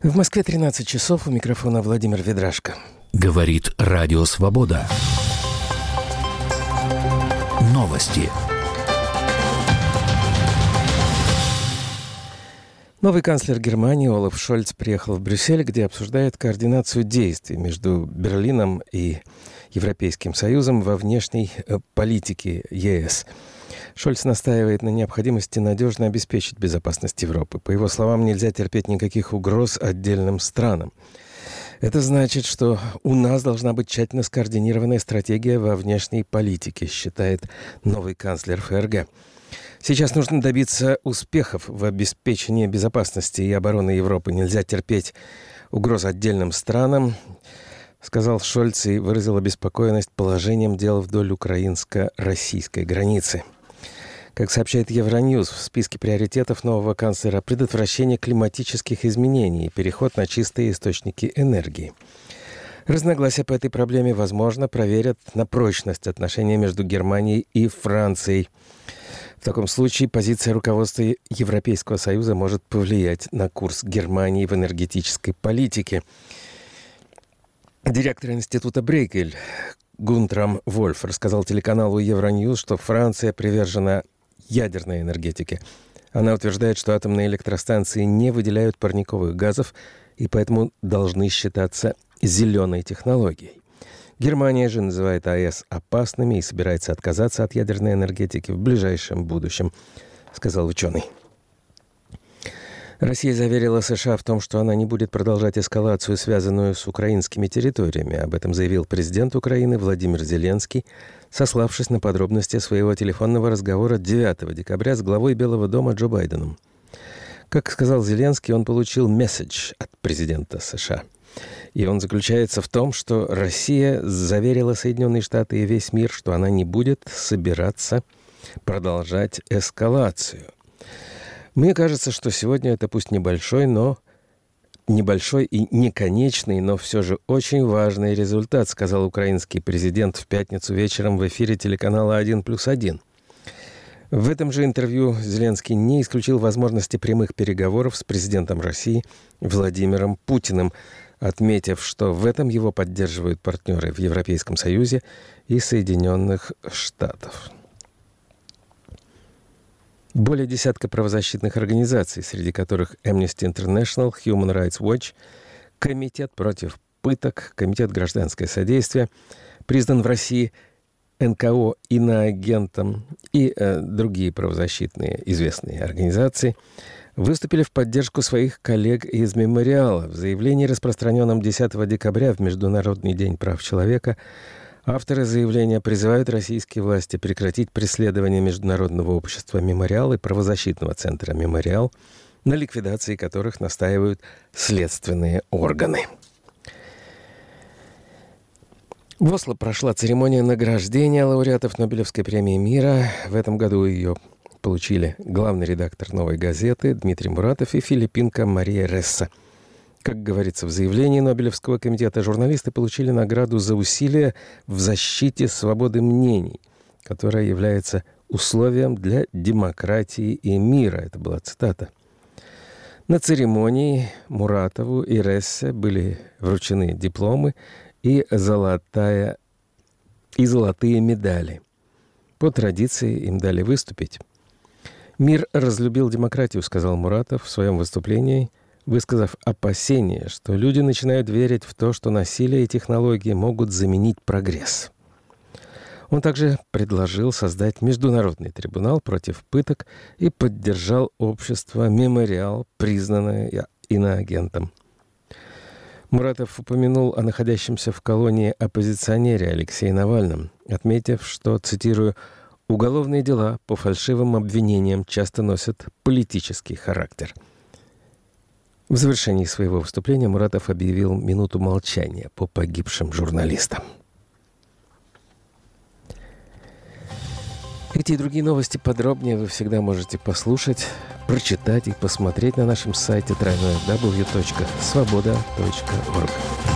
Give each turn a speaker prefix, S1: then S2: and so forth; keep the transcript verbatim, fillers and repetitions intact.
S1: В Москве тринадцать часов, у микрофона Владимир Ведрашко.
S2: Говорит Радио Свобода. Новости.
S1: Новый канцлер Германии Олаф Шольц приехал в Брюссель, где обсуждает координацию действий между Берлином и Европейским Союзом во внешней политике ЕС. Шольц настаивает на необходимости надежно обеспечить безопасность Европы. По его словам, нельзя терпеть никаких угроз отдельным странам. Это значит, что у нас должна быть тщательно скоординированная стратегия во внешней политике, считает новый канцлер ФРГ. Сейчас нужно добиться успехов в обеспечении безопасности и обороны Европы. Нельзя терпеть угроз отдельным странам, сказал Шольц и выразил обеспокоенность положением дел вдоль украинско-российской границы. Как сообщает Евроньюз, в списке приоритетов нового канцлера предотвращение климатических изменений и переход на чистые источники энергии. Разногласия по этой проблеме, возможно, проверят на прочность отношений между Германией и Францией. В таком случае позиция руководства Европейского Союза может повлиять на курс Германии в энергетической политике. Директор института Брейкель Гунтрам Вольф рассказал телеканалу Евроньюз, что Франция привержена ядерной энергетике. Она утверждает, что атомные электростанции не выделяют парниковых газов и поэтому должны считаться зеленой технологией. Германия же называет АЭС опасными и собирается отказаться от ядерной энергетики в ближайшем будущем, сказал ученый. Россия заверила США в том, что она не будет продолжать эскалацию, связанную с украинскими территориями. Об этом заявил президент Украины Владимир Зеленский, сославшись на подробности своего телефонного разговора девятого декабря с главой Белого дома Джо Байденом. Как сказал Зеленский, он получил месседж от президента США. И он заключается в том, что Россия заверила Соединенные Штаты и весь мир, что она не будет собираться продолжать эскалацию. Мне кажется, что сегодня это пусть небольшой, но небольшой и не конечный, но все же очень важный результат, сказал украинский президент в пятницу вечером в эфире телеканала один плюс один. В этом же интервью Зеленский не исключил возможности прямых переговоров с президентом России Владимиром Путиным, отметив, что в этом его поддерживают партнеры в Европейском Союзе и Соединенных Штатах. Более десятка правозащитных организаций, среди которых Amnesty International, Human Rights Watch, Комитет против пыток, Комитет гражданское содействие, признан в России эн ка о иноагентом и э, другие правозащитные известные организации, выступили в поддержку своих коллег из «Мемориала». В заявлении, распространенном десятого декабря в Международный день прав человека, авторы заявления призывают российские власти прекратить преследование Международного общества «Мемориал» и правозащитного центра «Мемориал», на ликвидации которых настаивают следственные органы. В Осло прошла церемония награждения лауреатов Нобелевской премии мира. В этом году ее получили главный редактор «Новой газеты» Дмитрий Муратов и филиппинка Мария Ресса. Как говорится в заявлении Нобелевского комитета, журналисты получили награду за усилия в защите свободы мнений, которая является условием для демократии и мира. Это была цитата. На церемонии Муратову и Рессе были вручены дипломы и, золотая, и золотые медали. По традиции им дали выступить. «Мир разлюбил демократию», — сказал Муратов в своем выступлении, высказав опасение, что люди начинают верить в то, что насилие и технологии могут заменить прогресс. Он также предложил создать международный трибунал против пыток и поддержал общество «Мемориал», признанное иноагентом. Муратов упомянул о находящемся в колонии оппозиционере Алексее Навальном, отметив, что, цитирую, «уголовные дела по фальшивым обвинениям часто носят политический характер». В завершении своего выступления Муратов объявил минуту молчания по погибшим журналистам. Эти и другие новости подробнее вы всегда можете послушать, прочитать и посмотреть на нашем сайте дабл ю дабл ю дабл ю точка свобода точка орг.